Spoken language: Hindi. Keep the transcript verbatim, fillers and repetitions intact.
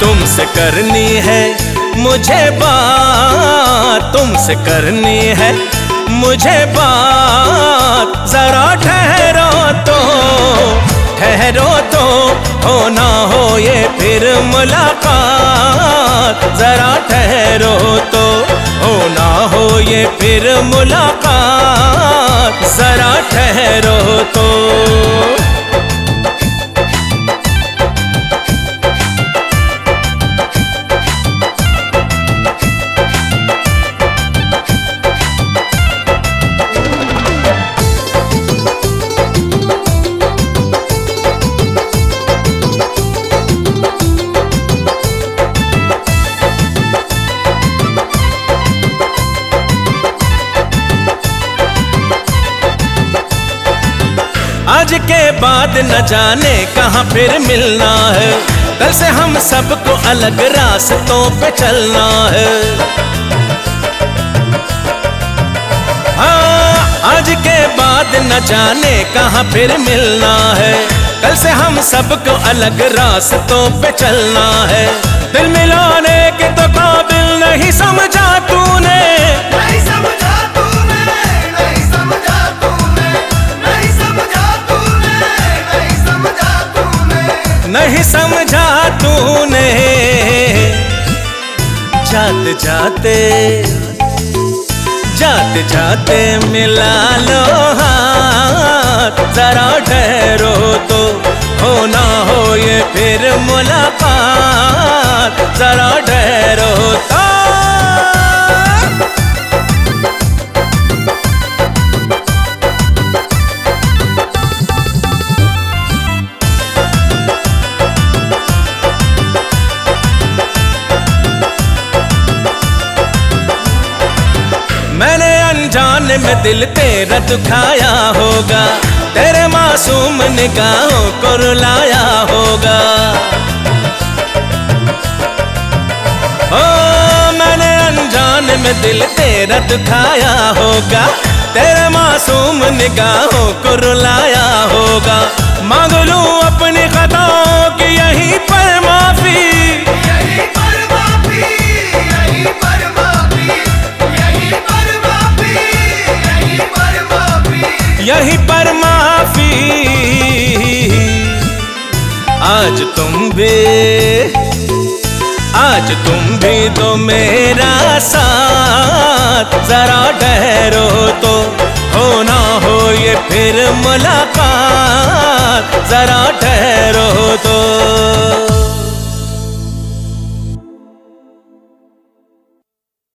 तुमसे करनी है मुझे बात, तुमसे करनी है मुझे बात। जरा ठहरो तो ठहरो तो हो ना हो ये फिर मुलाकात। जरा ठहरो तो हो ना हो ये फिर मुलाकात। जरा ठहरो तो। आज के बाद न जाने कहाँ फिर मिलना है। कल से हम सबको अलग रास्तों पे चलना है। हाँ, आज के बाद न जाने कहाँ फिर मिलना है। कल से हम सबको अलग रास्तों पे चलना है। दिल मिलाने के तो काबिल नहीं समझा तूने, नहीं समझा तूने, नहीं समझा तूने, नहीं समझा तूने, नहीं समझा तूने, नहीं समझा तूने। जाते जाते जाते जाते मिला लो हाथ। जरा ठहरो तो हो ना हो ये फिर मुलाकात। जरा ठहरो तो। मैंने अनजाने में दिल तेरा दुखाया होगा। तेरे मासूम निगाहों को रुलाया होगा। ओ मैंने अनजाने में दिल तेरा दुखाया होगा। तेरे मासूम निगाहों को रुलाया होगा। मांग लूं अपनी खताओं की यहीं पर माफी, यहीं पर माफी, यहीं पर माफी, यहीं पर माफी, यहीं पर माफी, यहीं पर माफी। आज तुम भी आज तुम भी तो मेरा साथ। जरा ठहरो तो हो ना हो ये फिर मुलाकात। जरा ठहरो तो।